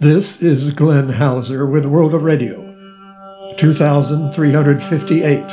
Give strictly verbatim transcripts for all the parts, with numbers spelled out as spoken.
This is Glenn Hauser with World of Radio, two thousand three hundred fifty-eight.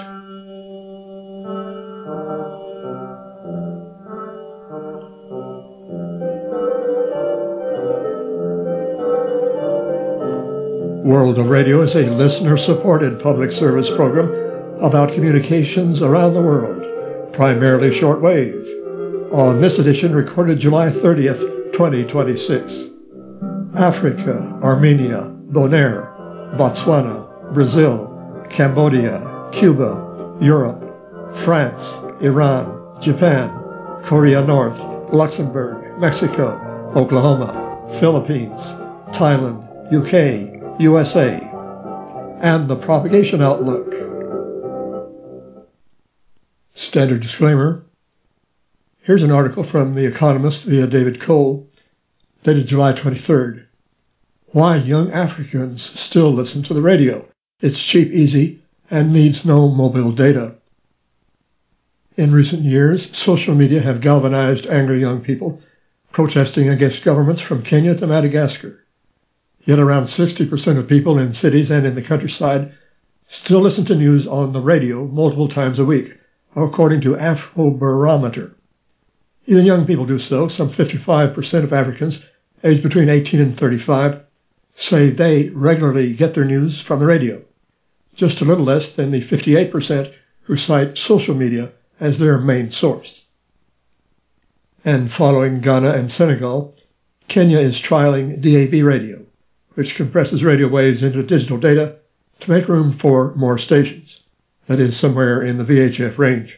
World of Radio is a listener-supported public service program about communications around the world, primarily shortwave. On this edition, recorded July thirtieth, twenty twenty-six. Africa, Armenia, Bonaire, Botswana, Brazil, Cambodia, Cuba, Europe, France, Iran, Japan, Korea North, Luxembourg, Mexico, Oklahoma, Philippines, Thailand, U K, U S A, and the propagation outlook. Standard disclaimer. Here's an article from The Economist via David Cole, dated July twenty-third. Why young Africans still listen to the radio. It's cheap, easy, and needs no mobile data. In recent years, social media have galvanized angry young people protesting against governments from Kenya to Madagascar. Yet around sixty percent of people in cities and in the countryside still listen to news on the radio multiple times a week, according to Afrobarometer. Even young people do so. Some fifty-five percent of Africans aged between eighteen and thirty-five say they regularly get their news from the radio, just a little less than the fifty-eight percent who cite social media as their main source. And following Ghana and Senegal, Kenya is trialing D A B radio, which compresses radio waves into digital data to make room for more stations, that is, somewhere in the V H F range.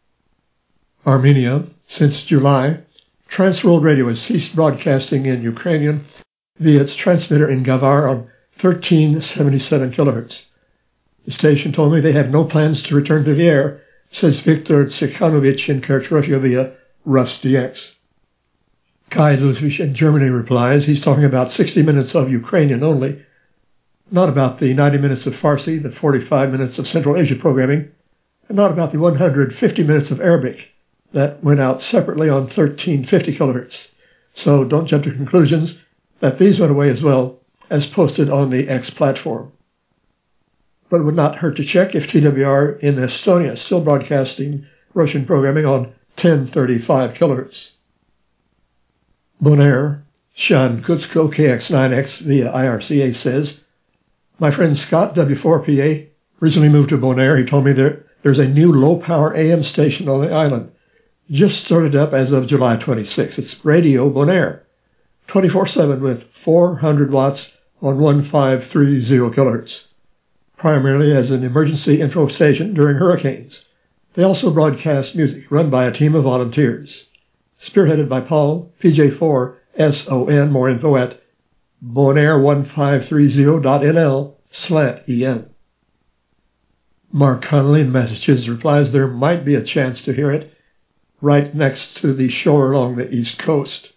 Armenia, since July, Transworld Radio has ceased broadcasting in Ukrainian via its transmitter in Gavar on thirteen seventy-seven kilohertz. The station told me they have no plans to return to the air, says Viktor Tsikhanovich in Kerch, Russia via RusDX. Kai Ludwig in Germany replies he's talking about sixty minutes of Ukrainian only, not about the ninety minutes of Farsi, the forty-five minutes of Central Asia programming, and not about the one hundred fifty minutes of Arabic that went out separately on thirteen fifty kilohertz. So don't jump to conclusions that these went away as well as posted on the X platform. But it would not hurt to check if T W R in Estonia is still broadcasting Russian programming on ten thirty-five kilohertz. Bonaire, Sean Kutsko K X nine X via I R C A says, my friend Scott W four P A recently moved to Bonaire. He told me there, there's a new low-power A M station on the island. Just started up as of July twenty-sixth. It's Radio Bonaire, twenty-four seven with four hundred watts on fifteen thirty kilohertz, primarily as an emergency info station during hurricanes. They also broadcast music run by a team of volunteers, spearheaded by Paul, P J four S O N. More info at bonaire fifteen thirty dot N L slant E N. Mark Connolly in Massachusetts replies there might be a chance to hear it right next to the shore along the east coast.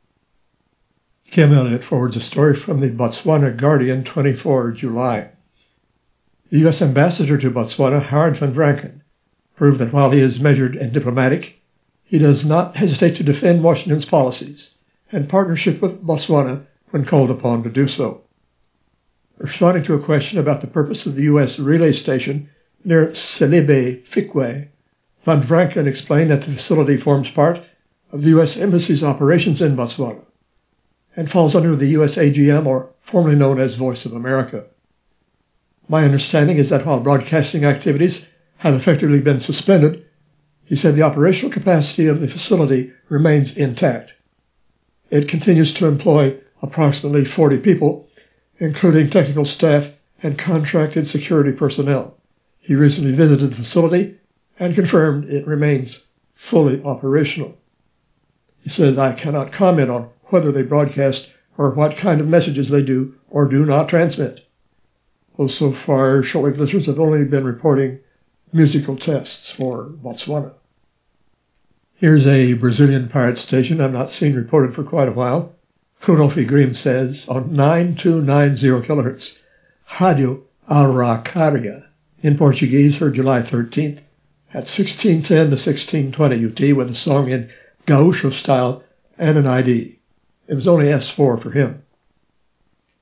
Kim Elliott forwards a story from the Botswana Guardian, twenty-fourth of July. The U S ambassador to Botswana, Howard van Vranken, proved that while he is measured and diplomatic, he does not hesitate to defend Washington's policies and partnership with Botswana when called upon to do so. Responding to a question about the purpose of the U S relay station near Selibe Fikwe, Van Vranken explained that the facility forms part of the U S Embassy's operations in Botswana and falls under the U S A G M, or formerly known as Voice of America. My understanding is that while broadcasting activities have effectively been suspended, he said the operational capacity of the facility remains intact. It continues to employ approximately forty people, including technical staff and contracted security personnel. He recently visited the facility and confirmed it remains fully operational. He says, I cannot comment on whether they broadcast or what kind of messages they do or do not transmit. Well, so far, shortwave listeners have only been reporting musical tests for Botswana. Here's a Brazilian pirate station I've not seen reported for quite a while. Rudolf Grimm says on nine two nine zero kilohertz, Rádio Araucária, in Portuguese, heard July thirteenth at sixteen ten to sixteen twenty U T with a song in Gaúcho style and an I D. It was only S four for him.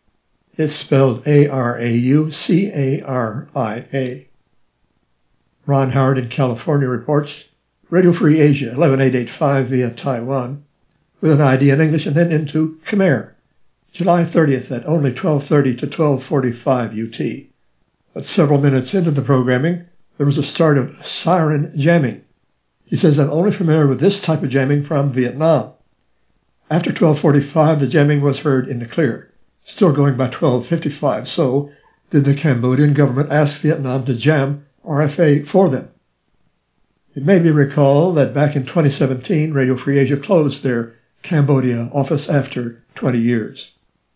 It's spelled A R A U C A R I A. Ron Howard in California reports, Radio Free Asia, eleven eight eighty-five via Taiwan, with an I D in English and then into Khmer, July thirtieth at only twelve thirty to twelve forty-five U T. But several minutes into the programming, there was a start of siren jamming. He says, I'm only familiar with this type of jamming from Vietnam. After twelve forty-five, the jamming was heard in the clear, still going by twelve fifty-five. So, did the Cambodian government ask Vietnam to jam R F A for them? It may be recalled that back in twenty seventeen, Radio Free Asia closed their Cambodia office after twenty years.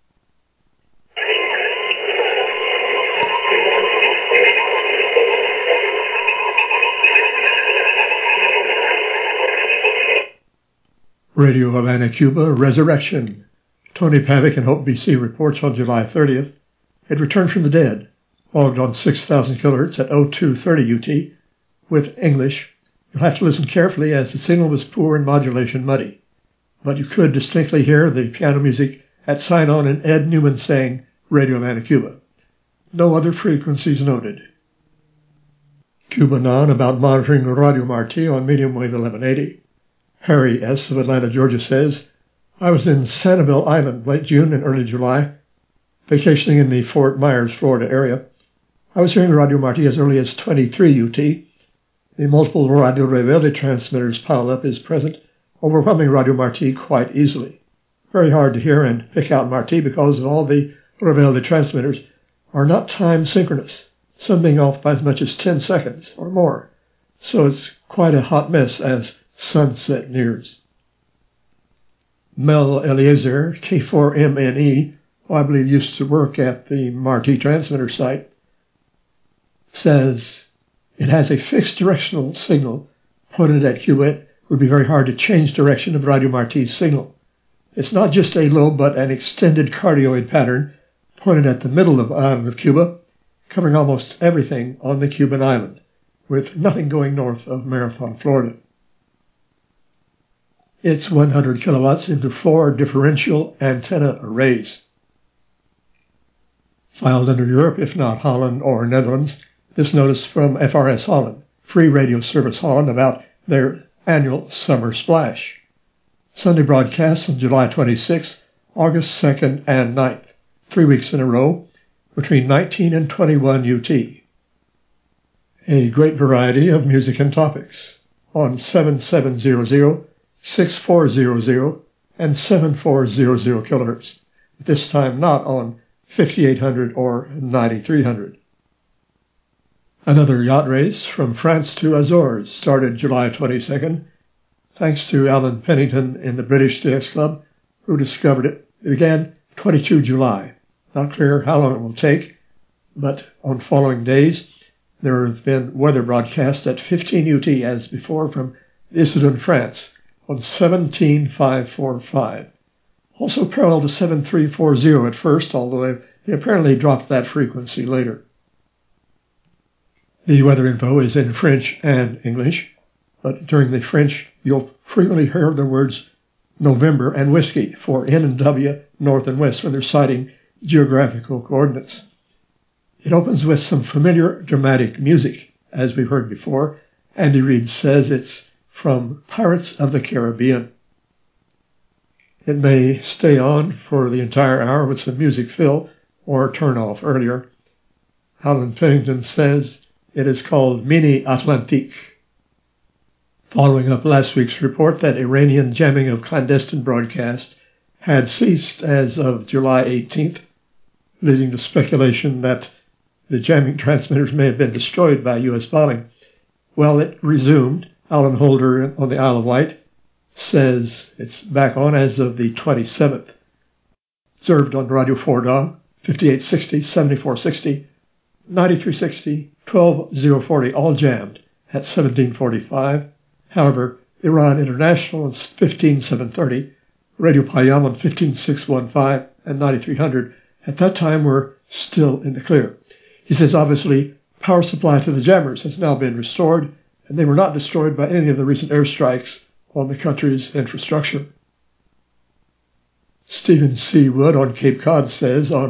Radio Havana, Cuba, Resurrection. Tony Pavick in Hope, B C reports on July thirtieth, it returned from the dead, logged on six thousand kilohertz at oh two thirty U T, with English. You'll have to listen carefully as the signal was poor and modulation muddy. But you could distinctly hear the piano music at sign-on and Ed Newman saying Radio Havana, Cuba. No other frequencies noted. Cubanon about monitoring Radio Marti on medium wave eleven eighty. Harry S. of Atlanta, Georgia says, I was in Sanibel Island late June and early July, vacationing in the Fort Myers, Florida area. I was hearing Radio Marti as early as twenty-three U T. The multiple Radio Rebelde transmitters piled up is present, overwhelming Radio Marti quite easily. Very hard to hear and pick out Marti because of all the Rebelde transmitters are not time synchronous, some being off by as much as ten seconds or more. So it's quite a hot mess as sunset nears. Mel Eliezer, K four M N E, who I believe used to work at the Marti transmitter site, says it has a fixed directional signal pointed at Cuba. It would be very hard to change direction of Radio Marti's signal. It's not just a lobe, but an extended cardioid pattern pointed at the middle of the island of Cuba, covering almost everything on the Cuban island, with nothing going north of Marathon, Florida. It's one hundred kilowatts into four differential antenna arrays. Filed under Europe, if not Holland or Netherlands, this notice from F R S Holland, Free Radio Service Holland, about their annual summer splash. Sunday broadcasts on July twenty-sixth, August second and ninth, three weeks in a row, between nineteen and twenty-one U T. A great variety of music and topics on seven seven zero zero, six four zero zero, and seven four zero zero kilohertz, this time not on fifty-eight hundred or ninety-three hundred. Another yacht race from France to Azores started July twenty-second, thanks to Alan Pennington in the British D X Club, who discovered it. It began twenty-second of July. Not clear how long it will take, but on following days, there have been weather broadcasts at fifteen U T as before from Issoudun, France, on seventeen five forty-five. Also parallel to seven three forty at first, although they apparently dropped that frequency later. The weather info is in French and English, but during the French, you'll frequently hear the words November and whiskey for N and W, north and west, when they're citing geographical coordinates. It opens with some familiar dramatic music, as we've heard before. Andy Reid says it's from Pirates of the Caribbean. It may stay on for the entire hour with some music fill or turn off earlier. Alan Pennington says it is called Mini Atlantique. Following up last week's report that Iranian jamming of clandestine broadcasts had ceased as of July eighteenth, leading to speculation that the jamming transmitters may have been destroyed by U S bombing. Well, it resumed. Alan Holder on the Isle of Wight says it's back on as of the twenty-seventh. Observed on Radio Fordog, fifty-eight sixty, seventy-four sixty, ninety-three sixty, twelve oh forty, all jammed at seventeen forty-five. However, Iran International is fifteen seven thirty, Radio Payam on fifteen six fifteen, and ninety-three hundred at that time were still in the clear. He says obviously power supply to the jammers has now been restored, and they were not destroyed by any of the recent airstrikes on the country's infrastructure. Stephen C. Wood on Cape Cod says on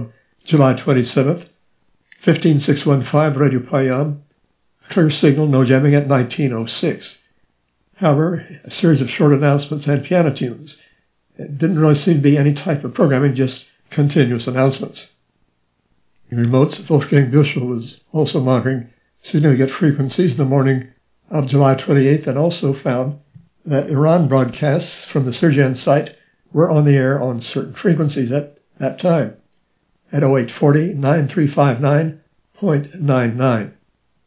July twenty-seventh, fifteen six one five Radio Payam, clear signal, no jamming at nineteen oh six. However, a series of short announcements and piano tunes. It didn't really seem to be any type of programming, just continuous announcements. In remotes, Wolfgang Büschel was also monitoring significant frequencies in the morning of July twenty-eighth and also found that Iran broadcasts from the Sirjan site were on the air on certain frequencies at that time, at oh eight forty, nine three five nine point nine nine,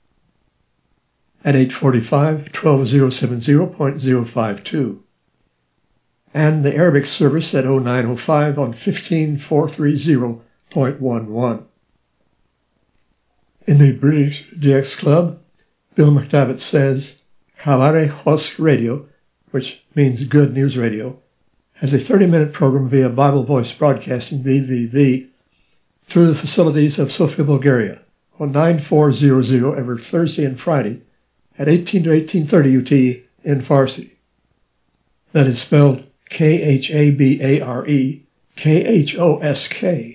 at eight forty-five, twelve thousand seventy point zero five two, and the Arabic service at oh nine oh five on fifteen four thirty point one one. In the British D X Club, Bill McDavitt says, Khalare Hosk Radio, which means Good News Radio, has a thirty-minute program via Bible Voice Broadcasting, B V V, through the facilities of Sofia, Bulgaria, on nine four hundred every Thursday and Friday at eighteen to eighteen thirty U T in Farsi. That is spelled K H A B A R E, K H O S K.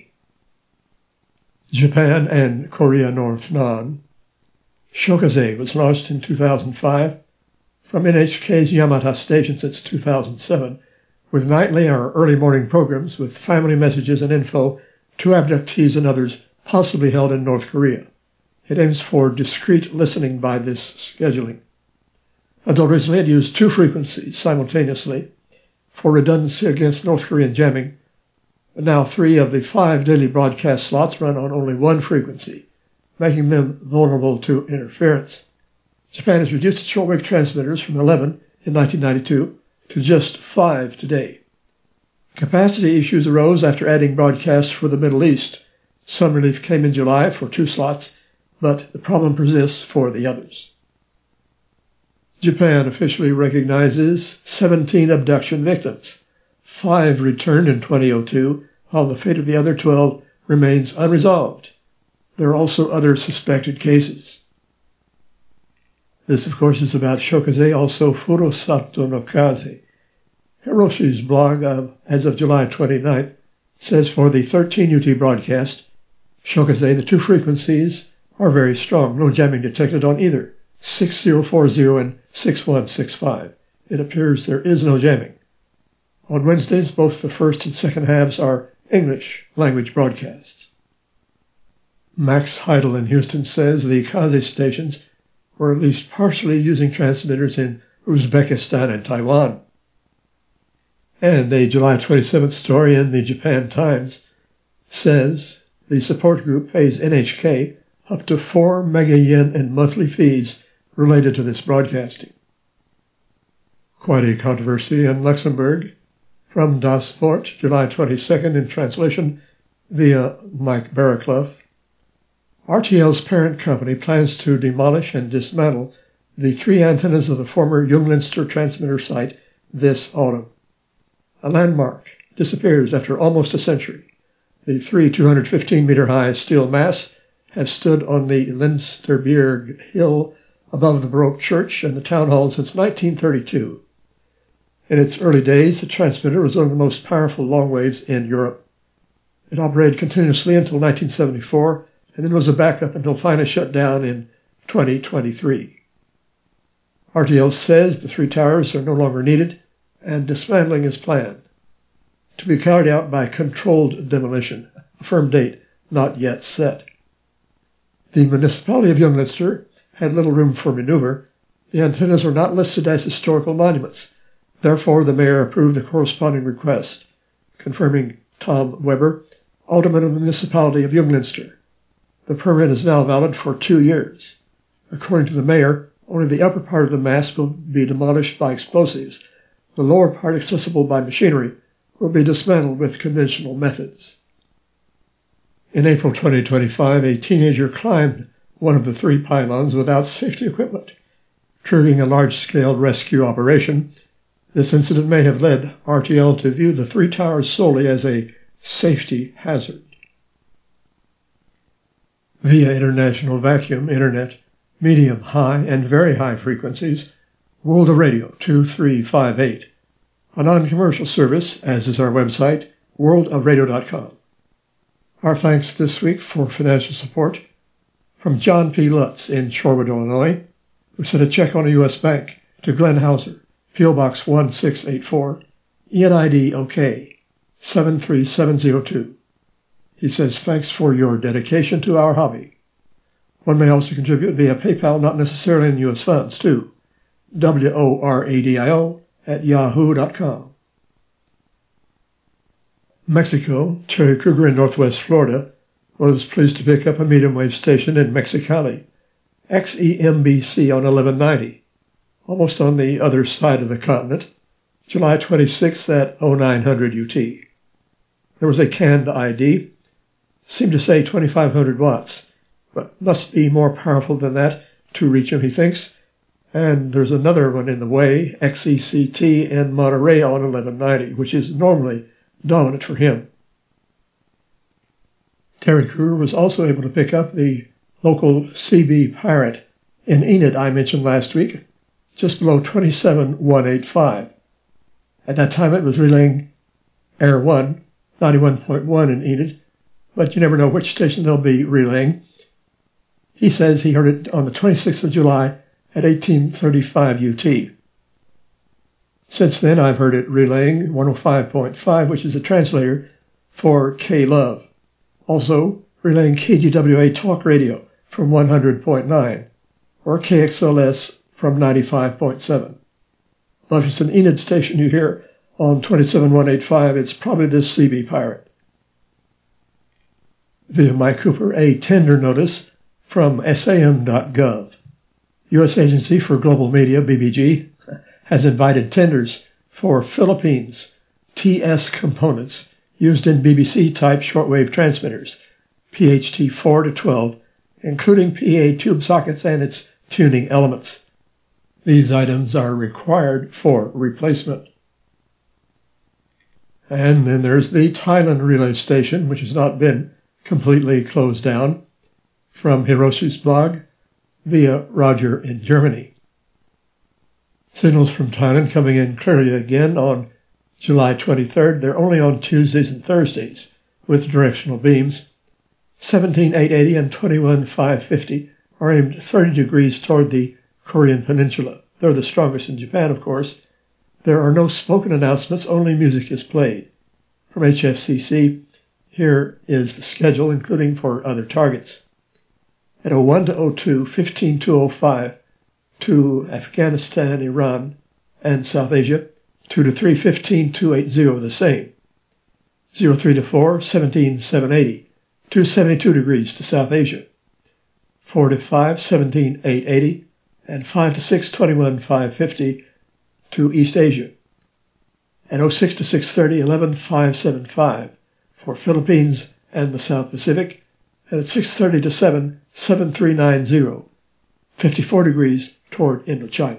Japan and Korea North Non. Shokaze was launched in two thousand five from N H K's Yamata station since two thousand seven, with nightly or early morning programs with family messages and info to abductees and others possibly held in North Korea. It aims for discreet listening by this scheduling. Until recently, it used two frequencies simultaneously for redundancy against North Korean jamming, but now three of the five daily broadcast slots run on only one frequency, making them vulnerable to interference. Japan has reduced its shortwave transmitters from eleven in nineteen ninety-two to just five today. Capacity issues arose after adding broadcasts for the Middle East. Some relief came in July for two slots, but the problem persists for the others. Japan officially recognizes seventeen abduction victims. Five returned in twenty oh two, while the fate of the other twelve remains unresolved. There are also other suspected cases. This, of course, is about Shokaze, also Furusato no Kaze. Hiroshi's blog, of, as of July twenty-ninth, says for the thirteen U T broadcast, Shokaze, the two frequencies are very strong, no jamming detected on either, six thousand forty and six one six five. It appears there is no jamming. On Wednesdays, both the first and second halves are English language broadcasts. Max Heidel in Houston says the Kaze stations were at least partially using transmitters in Uzbekistan and Taiwan. And a July twenty-seventh story in the Japan Times says the support group pays N H K up to four mega yen in monthly fees related to this broadcasting. Quite a controversy in Luxembourg. From Das Wort, July twenty-second, in translation via Mike Barraclough. R T L's parent company plans to demolish and dismantle the three antennas of the former Junglinster transmitter site this autumn. A landmark disappears after almost a century. The three two hundred fifteen meter high steel masts have stood on the Linsterberg hill above the Baroque church and the town hall since nineteen thirty-two. In its early days, the transmitter was one of the most powerful long waves in Europe. It operated continuously until nineteen seventy-four, and then was a backup until finally shut down in twenty twenty-three. R T L says the three towers are no longer needed, and dismantling is planned, to be carried out by controlled demolition, a firm date not yet set. The municipality of Junglinster had little room for maneuver. The antennas were not listed as historical monuments. Therefore, the mayor approved the corresponding request, confirming Tom Weber, alderman of the municipality of Junglinster. The permit is now valid for two years. According to the mayor, only the upper part of the mast will be demolished by explosives. The lower part, accessible by machinery, will be dismantled with conventional methods. In April twenty twenty-five, a teenager climbed one of the three pylons without safety equipment, triggering a large-scale rescue operation. This incident may have led R T L to view the three towers solely as a safety hazard. Via international vacuum, internet, medium, high, and very high frequencies, World of Radio two three five eight, a non-commercial service, as is our website, world of radio dot com. Our thanks this week for financial support from John P. Lutz in Shorewood, Illinois, who sent a check on a U S bank to Glenn Hauser, P O Box one six eight four, E N I D OK, seven three seven zero two. He says, thanks for your dedication to our hobby. One may also contribute via PayPal, not necessarily in U S funds, too. W O R A D I O at yahoo dot com. Mexico, Terry Kruger in Northwest Florida, was pleased to pick up a medium wave station in Mexicali, X E M B C on eleven ninety, almost on the other side of the continent, July twenty-sixth at oh nine hundred U T. There was a canned I D, seemed to say twenty-five hundred watts, but must be more powerful than that to reach him, he thinks. And there's another one in the way, X E C T in Monterey on eleven ninety, which is normally dominant for him. Terry Kruger was also able to pick up the local C B Pirate in Enid I mentioned last week, just below twenty-seven one eighty-five. At that time it was relaying Air one, ninety-one point one in Enid, but you never know which station they'll be relaying. He says he heard it on the twenty-sixth of July at eighteen thirty-five U T. Since then, I've heard it relaying one oh five point five, which is a translator for K-Love. Also, relaying K G W A Talk Radio from one hundred point nine, or K X L S from ninety-five point seven. But if it's an Enid station you hear on twenty-seven one eighty-five, it's probably this C B Pirate. Via Mike Cooper, a tender notice from S A M dot gov. U S Agency for Global Media, B B G, has invited tenders for Philippines T S components used in B B C-type shortwave transmitters, P H T four to twelve, including P A tube sockets and its tuning elements. These items are required for replacement. And then there's the Thailand relay station, which has not been completely closed down, from Hiroshi's blog via Roger in Germany. Signals from Thailand coming in clearly again on July twenty-third. They're only on Tuesdays and Thursdays with directional beams. seventeen eight eighty and twenty-one five fifty are aimed thirty degrees toward the Korean Peninsula. They're the strongest in Japan, of course. There are no spoken announcements, only music is played. From H F C C, here is the schedule, including for other targets. At oh one to oh two, fifteen to oh five, to Afghanistan, Iran, and South Asia, two to three, fifteen two eighty, the same. oh three to four, seventeen seven eighty, two seventy-two degrees to South Asia. four to five, seventeen eight eighty, and five to six, twenty-one five fifty to East Asia. And oh six to six thirty, eleven five seventy-five for Philippines and the South Pacific. And at six thirty to seven, seven three nine zero, fifty-four degrees toward Indochina.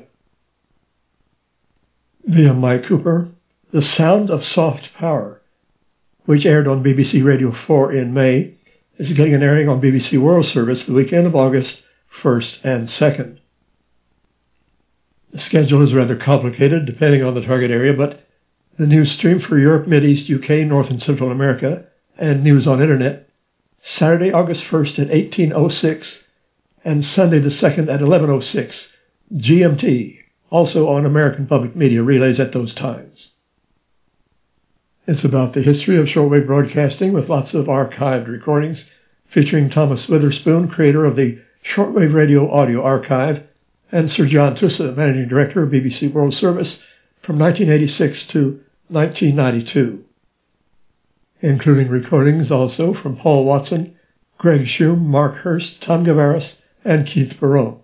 Via Mike Cooper, The Sound of Soft Power, which aired on B B C Radio four in May, is getting an airing on B B C World Service the weekend of August first and second. The schedule is rather complicated depending on the target area, but the news stream for Europe, Mideast, U K, North and Central America, and news on Internet, Saturday, August first at eighteen oh six, and Sunday the second at eleven oh six, G M T, also on American Public Media relays at those times. It's about the history of shortwave broadcasting with lots of archived recordings featuring Thomas Witherspoon, creator of the Shortwave Radio Audio Archive, and Sir John Tusa, managing director of B B C World Service from nineteen eighty-six to nineteen ninety-two, including recordings also from Paul Watson, Greg Shum, Mark Hurst, Tom Gavaris, and Keith Barone.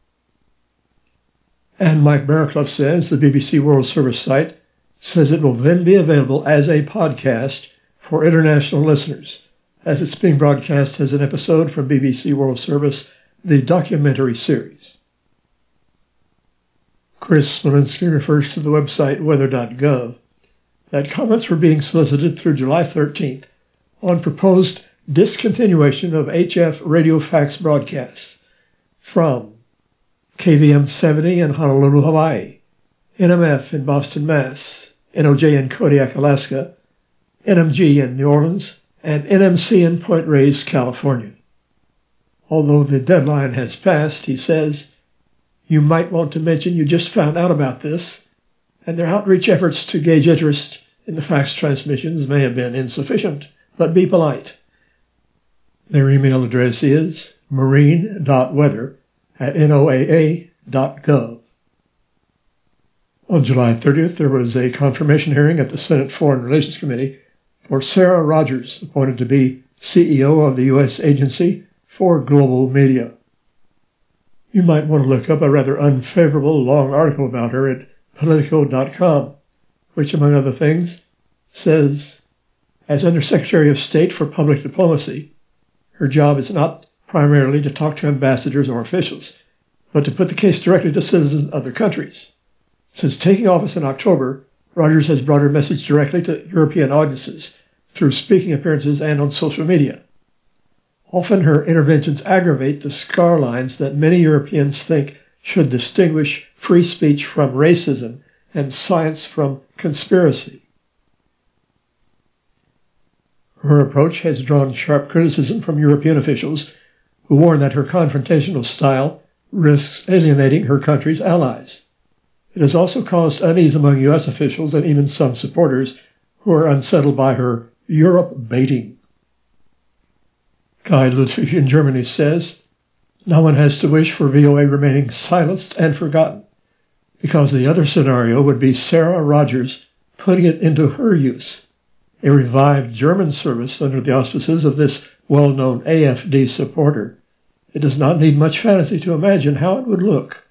And Mike Barraclough says the B B C World Service site says it will then be available as a podcast for international listeners, as it's being broadcast as an episode from B B C World Service, the documentary series. Chris Smolinski refers to the website weather dot gov that comments were being solicited through July thirteenth on proposed discontinuation of H F radio fax broadcasts from K V M seventy in Honolulu, Hawaii, N M F in Boston, Mass, N O J in Kodiak, Alaska, N M G in New Orleans, and N M C in Point Reyes, California. Although the deadline has passed, he says, you might want to mention you just found out about this, and their outreach efforts to gauge interest in the fax transmissions may have been insufficient, but be polite. Their email address is marine dot weather at N O A A dot gov. On July thirtieth, there was a confirmation hearing at the Senate Foreign Relations Committee for Sarah Rogers, appointed to be C E O of the U S Agency for Global Media. You might want to look up a rather unfavorable long article about her at Politico dot com, which, among other things, says, as Undersecretary of State for Public Diplomacy, her job is not primarily to talk to ambassadors or officials, but to put the case directly to citizens of other countries. Since taking office in October, Rogers has brought her message directly to European audiences through speaking appearances and on social media. Often her interventions aggravate the scar lines that many Europeans think should distinguish free speech from racism and science from conspiracy. Her approach has drawn sharp criticism from European officials who warn that her confrontational style risks alienating her country's allies. It has also caused unease among U S officials and even some supporters who are unsettled by her Europe baiting. Kai Ludwig in Germany says, no one has to wish for V O A remaining silenced and forgotten, because the other scenario would be Sarah Rogers putting it into her use, a revived German service under the auspices of this well-known A F D supporter. It does not need much fantasy to imagine how it would look.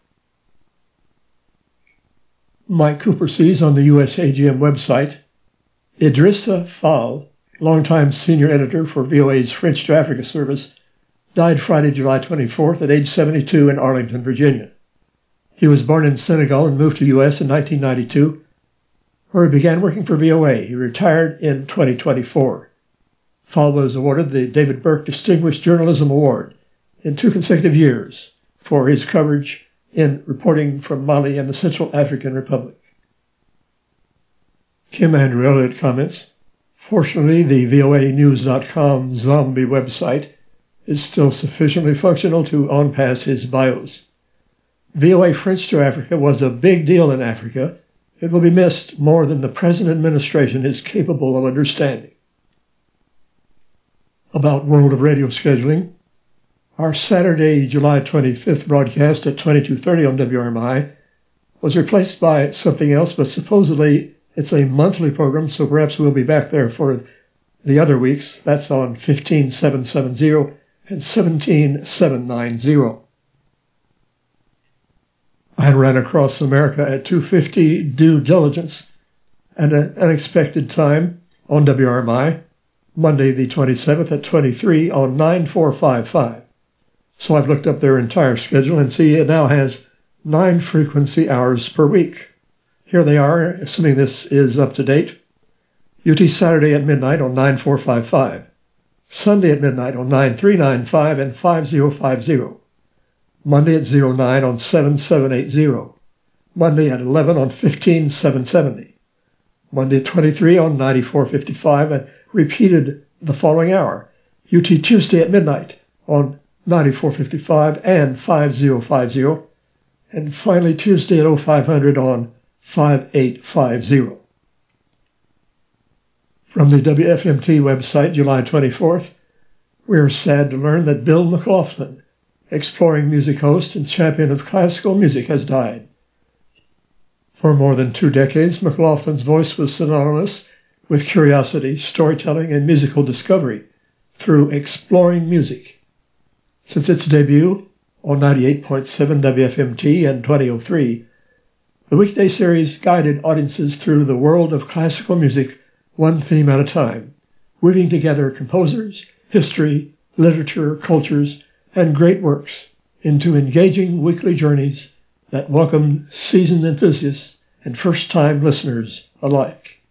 Mike Cooper sees on the U S A G M website, Idrissa Fall, longtime senior editor for V O A's French to Africa service, died Friday, July twenty-fourth at age seventy-two in Arlington, Virginia. He was born in Senegal and moved to the U S in nineteen ninety-two, where he began working for V O A. He retired in twenty twenty-four. Fall was awarded the David Burke Distinguished Journalism Award in two consecutive years for his coverage in reporting from Mali and the Central African Republic. Kim Andrew Elliott comments, fortunately, the V O A news dot com zombie website is still sufficiently functional to on-pass his bios. V O A French to Africa was a big deal in Africa. It will be missed more than the present administration is capable of understanding. About World of Radio scheduling, our Saturday, July twenty-fifth broadcast at twenty-two thirty on W R M I was replaced by something else, but supposedly it's a monthly program, so perhaps we'll be back there for the other weeks. That's on fifteen seven seventy and seventeen seven ninety. I ran across America at two fifty due diligence at an unexpected time on W R M I, Monday the twenty-seventh at twenty-three on nine four five five. So I've looked up their entire schedule and see it now has nine frequency hours per week. Here they are, assuming this is up to date. U T Saturday at midnight on nine four five five. Sunday at midnight on nine three nine five and five zero five zero. Monday at zero nine on seven seven eight zero. Monday at eleven on fifteen seven seventy. Monday at twenty-three on ninety-four fifty-five and repeated the following hour. U T Tuesday at midnight on ninety-four fifty-five and five zero five zero. And finally Tuesday at oh five hundred on five eight five zero. From the W F M T website, July twenty-fourth, we are sad to learn that Bill McLaughlin, exploring music host and champion of classical music, has died. For more than two decades, McLaughlin's voice was synonymous with curiosity, storytelling, and musical discovery through Exploring Music. Since its debut on ninety-eight point seven W F M T in twenty oh three, the weekday series guided audiences through the world of classical music one theme at a time, weaving together composers, history, literature, cultures, and great works into engaging weekly journeys that welcomed seasoned enthusiasts and first-time listeners alike.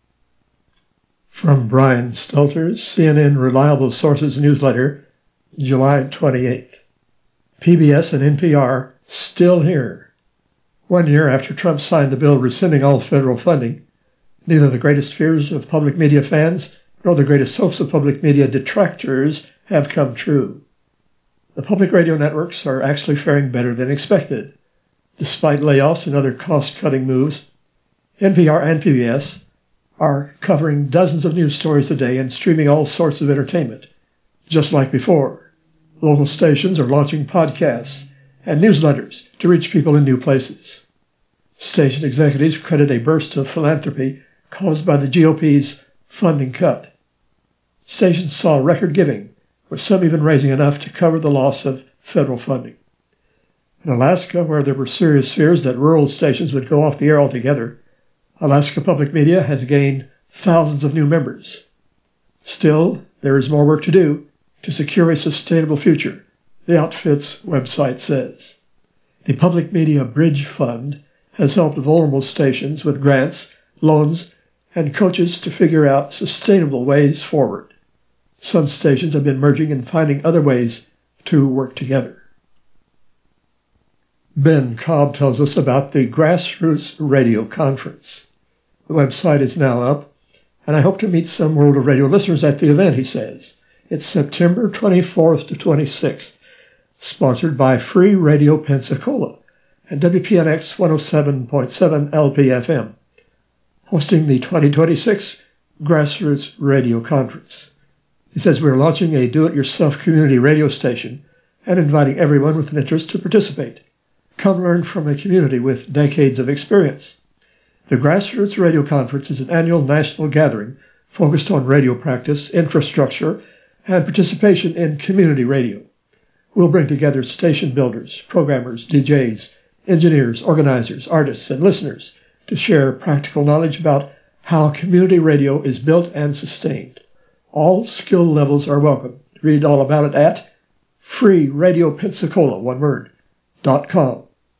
From Brian Stelter's C N N Reliable Sources newsletter, July twenty-eighth. P B S and N P R still here. One year after Trump signed the bill rescinding all federal funding, neither the greatest fears of public media fans nor the greatest hopes of public media detractors have come true. The public radio networks are actually faring better than expected. Despite layoffs and other cost-cutting moves, N P R and P B S are covering dozens of news stories a day and streaming all sorts of entertainment. Just like before, local stations are launching podcasts and newsletters to reach people in new places. Station executives credit a burst of philanthropy caused by the G O P's funding cut. Stations saw record giving, with some even raising enough to cover the loss of federal funding. In Alaska, where there were serious fears that rural stations would go off the air altogether, Alaska Public Media has gained thousands of new members. Still, there is more work to do to secure a sustainable future, the outfit's website says. The Public Media Bridge Fund has helped vulnerable stations with grants, loans, and coaches to figure out sustainable ways forward. Some stations have been merging and finding other ways to work together. Ben Cobb tells us about the Grassroots Radio Conference. The website is now up, and I hope to meet some World of Radio listeners at the event, he says. It's September twenty-fourth to twenty-sixth, sponsored by Free Radio Pensacola and W P N X one oh seven point seven L P F M, hosting the twenty twenty-six Grassroots Radio Conference. He says we're launching a do-it-yourself community radio station and inviting everyone with an interest to participate. Come learn from a community with decades of experience. The Grassroots Radio Conference is an annual national gathering focused on radio practice, infrastructure, and participation in community radio. We'll bring together station builders, programmers, D Js, engineers, organizers, artists, and listeners to share practical knowledge about how community radio is built and sustained. All skill levels are welcome. Read all about it at free radio pensacola, one word, dot com.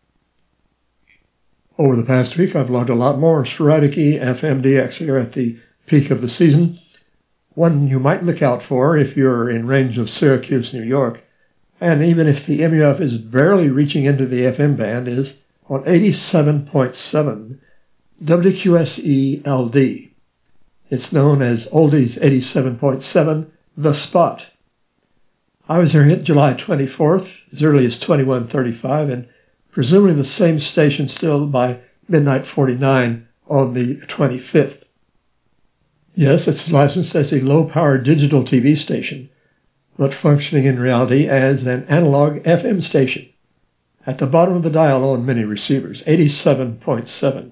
Over the past week, I've logged a lot more sporadic E F M D X here at the peak of the season. One you might look out for if you're in range of Syracuse, New York, and even if the M U F is barely reaching into the F M band, is on eighty-seven point seven W Q S E L D. It's known as Oldies eighty-seven point seven, The Spot. I was hearing it July twenty-fourth, as early as twenty-one thirty-five, and presumably the same station still by midnight forty-nine on the twenty-fifth. Yes, it's licensed as a low-power digital T V station, but functioning in reality as an analog F M station. At the bottom of the dial on many receivers, eighty-seven point seven.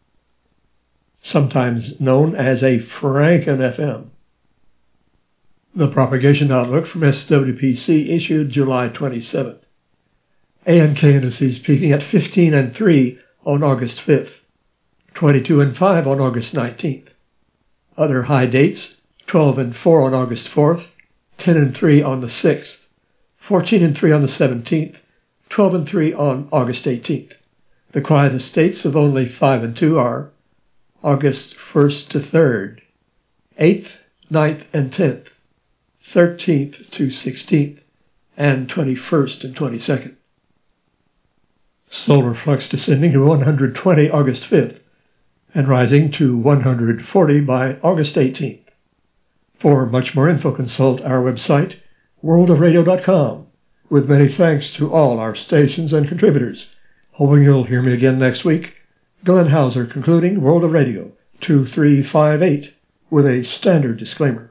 Sometimes known as a Franken F M. The propagation outlook from S W P C issued July twenty-seventh. A N K indices peaking at fifteen and three on August fifth, twenty-two and five on August nineteenth. Other high dates, twelve and four on August fourth, ten and three on the sixth, fourteen and three on the seventeenth, twelve and three on August eighteenth. The quietest dates of only five and two are August first to third, eighth, ninth, and tenth, thirteenth to sixteenth, and twenty-first and twenty-second. Solar flux descending to one hundred twenty August fifth, and rising to one hundred forty by August eighteenth. For much more info, consult our website, world of radio dot com, with many thanks to all our stations and contributors. Hoping you'll hear me again next week. Glenn Hauser concluding World of Radio two three five eight with a standard disclaimer.